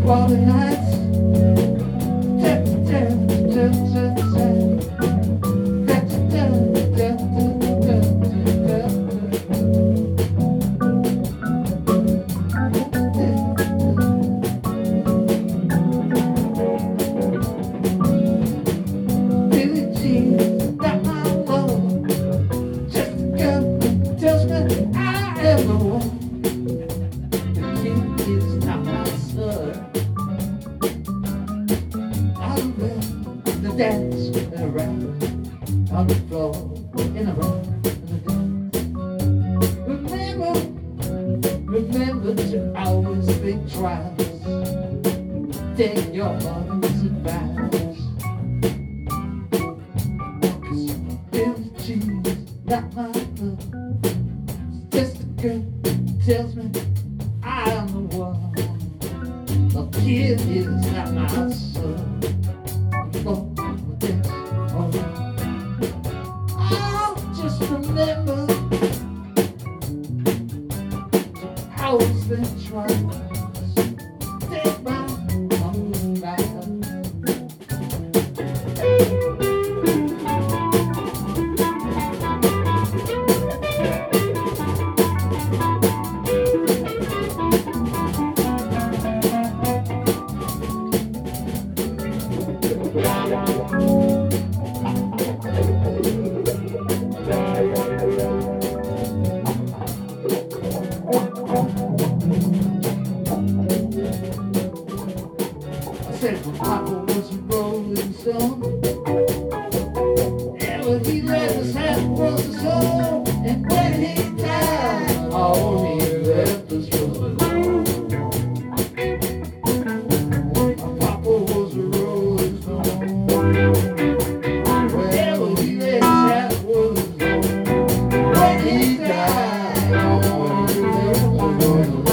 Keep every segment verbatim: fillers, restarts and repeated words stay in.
Friday nights. Tap, tap, tap, tap, tap. Tap, tap, tap, tap, tap, tap. Billie Jean, not my love. Just a girl who tells me I am the one. The king is not my son. I'm ready to dance around on the floor in a round the dance. Remember, remember to always think twice. Take your mother's advice. Cause Billie Jean's not my love. Just a girl who tells me I am the one. The kid is not my son. Oh, that's alright. I'll just remember to always think twice. Take my mama's advice. I said my papa was a rolling stone, and when he left his hand was a soul, and when he died, all he left us was alone. My papa was a rolling stone, well, he left his hand was alone, when he died, all he left was alone.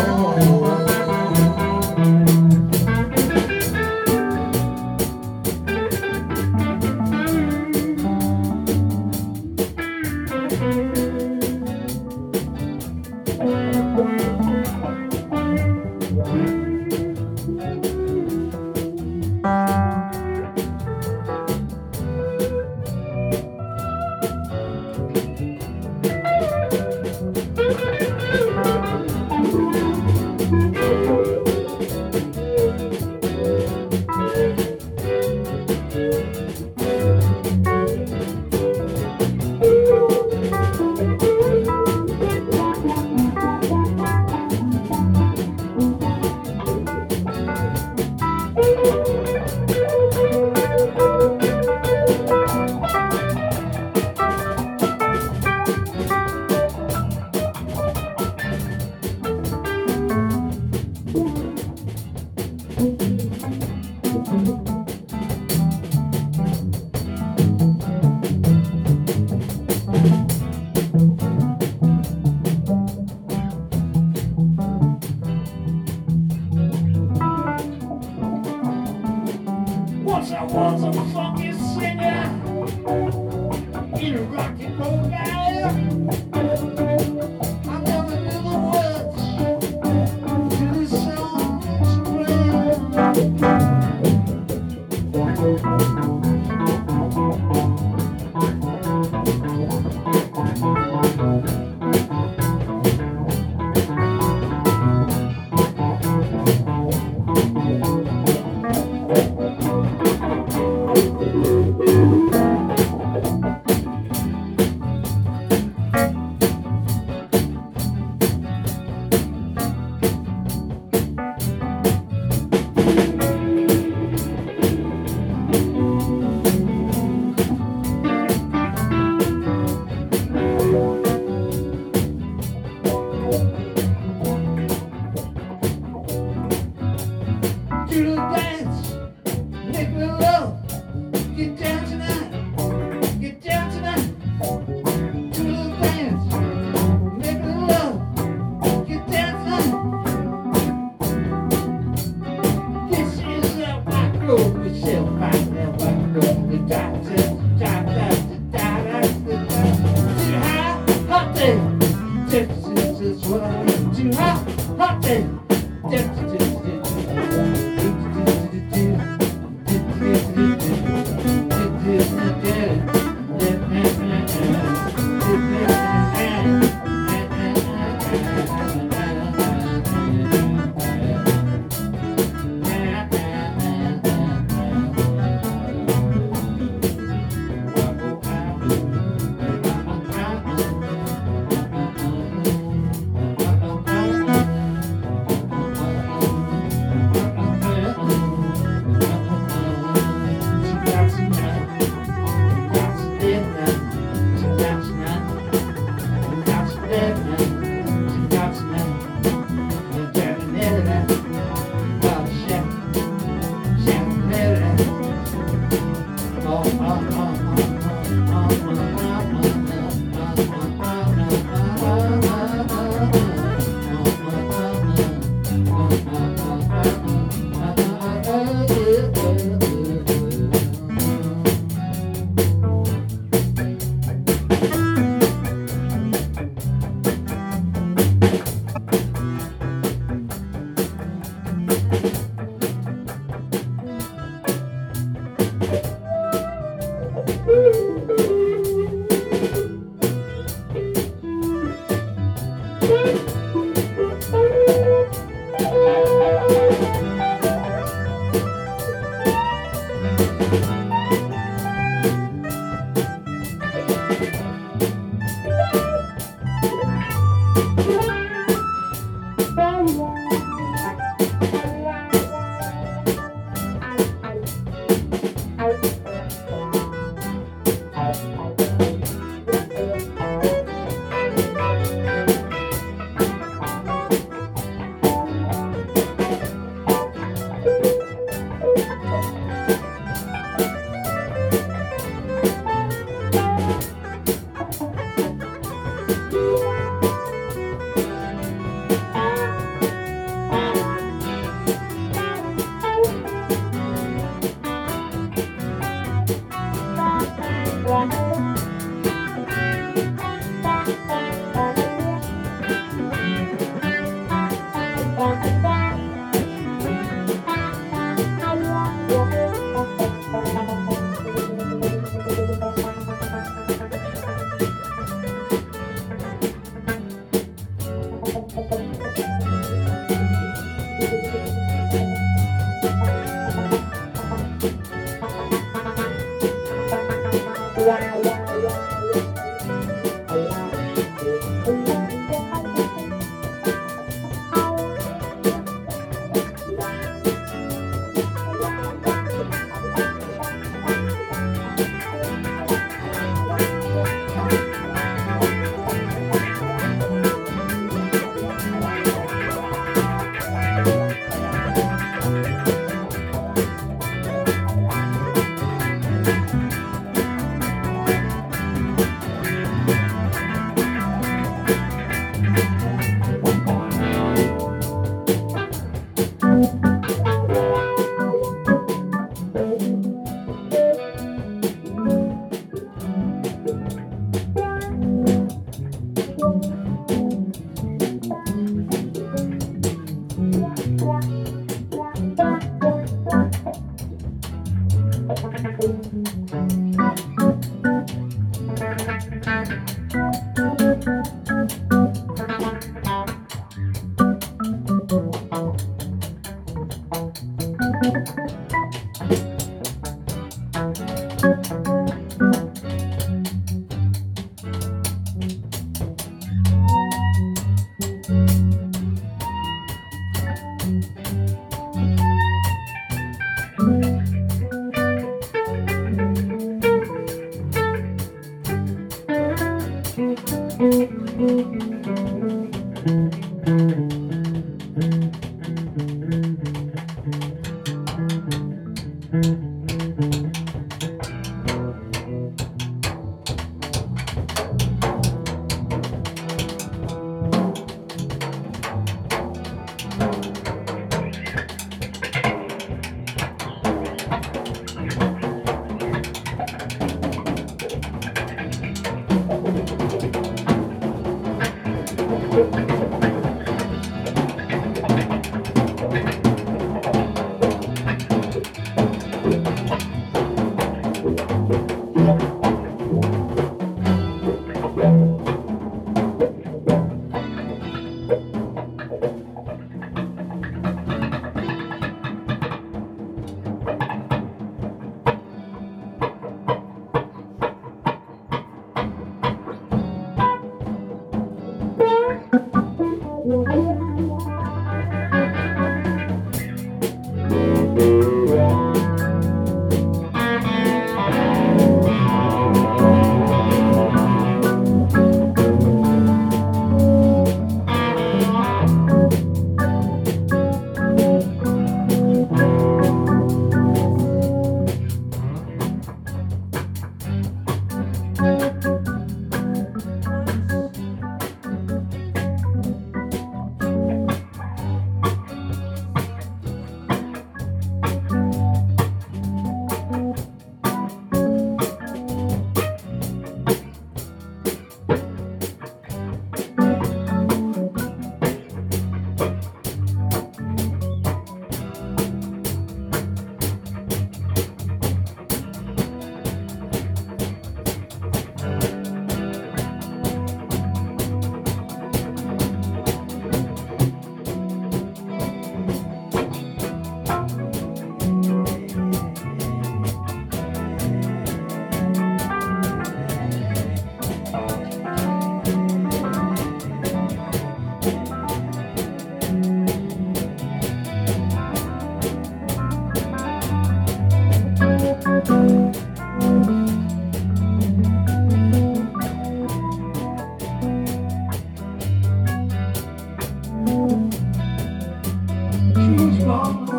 Once I was a funky singer in a rock and roll band. I never knew the words to this song's playing.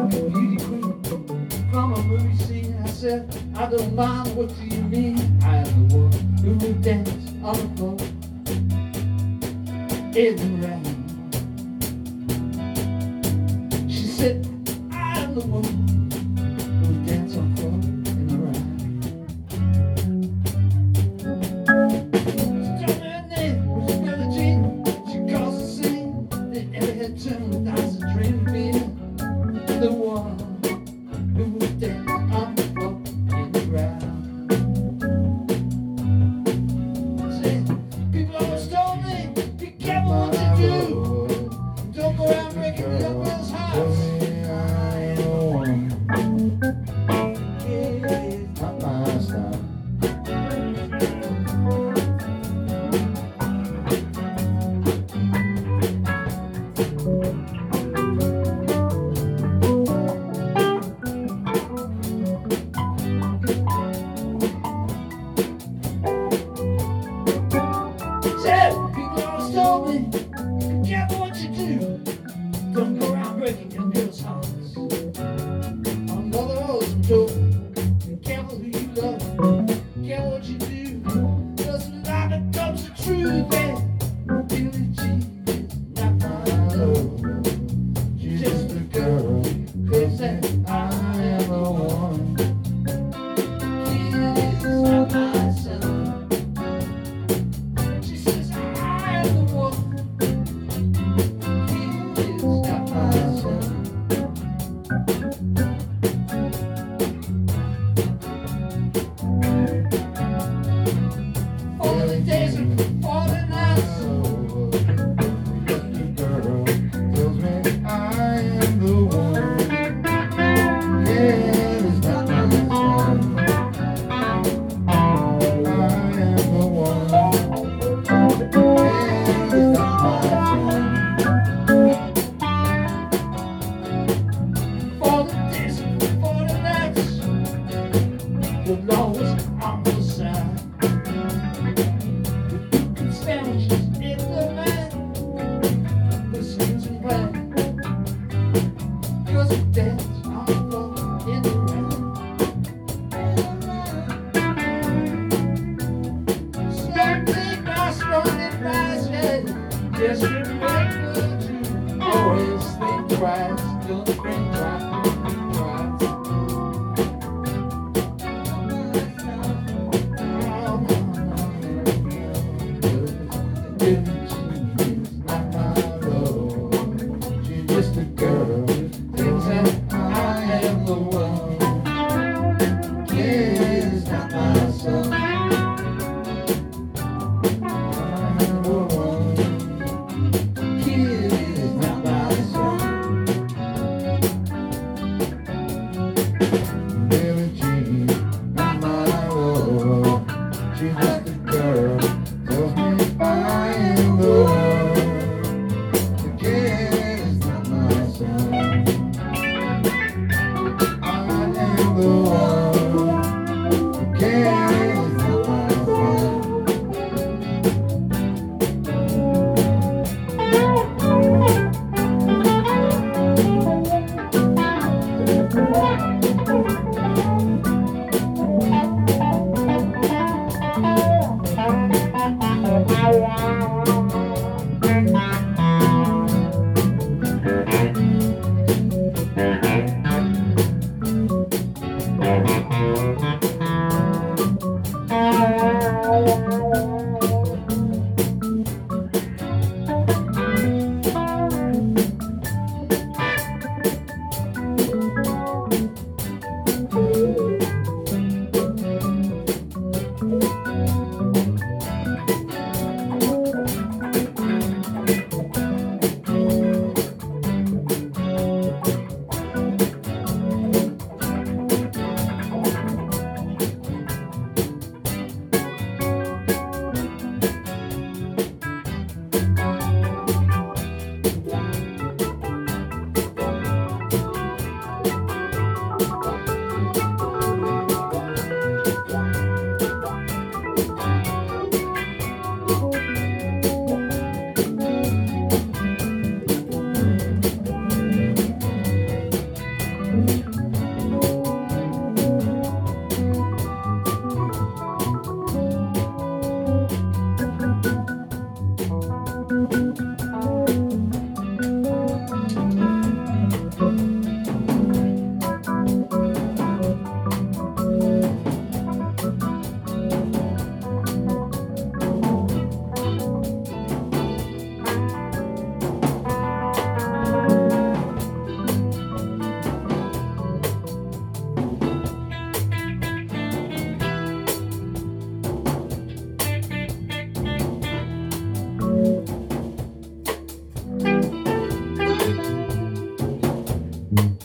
beauty queen from a movie scene. I said, I don't mind, what do you mean? I am the one who will dance on the floor in the rain. She said, I am the one who will dance on the floor in the rain. She told me her name was Billie Jean. She caused a scene that every head turned. I was a dream of being the one who will dance on the floor in the ground. See, people always told me, be careful what you do. Don't go around breaking the young girl's heart. I ain't the one. Yeah. Not my style. Said, people always told me, be careful what you do. Don't go around breaking young girls' hearts. On the other roads, I'm told, be careful who you love. Be careful what you do. Cause when life becomes the truth, and Billie Jean is not my love. She's just a girl who said, I am the one. Kid is not my son. She says, I am the one. Kid is not my son. All the days and all the nights. The girl tells me I am the one. Yeah, it's not my son. I am the one. Yeah, it's not my son. All the days and all the nights. The law was on the side. The cooking sandwiches in the van. The swings and play. Cause we dance on the floor in the rain. Something by strong advice, yeah. Just remember to always think twice. Don't think twice, don't think twice. Billie Jean is not my love. She's just a girl who thinks that I am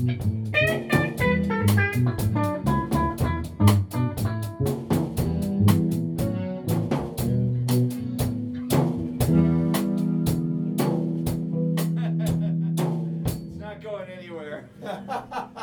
It's not going anywhere.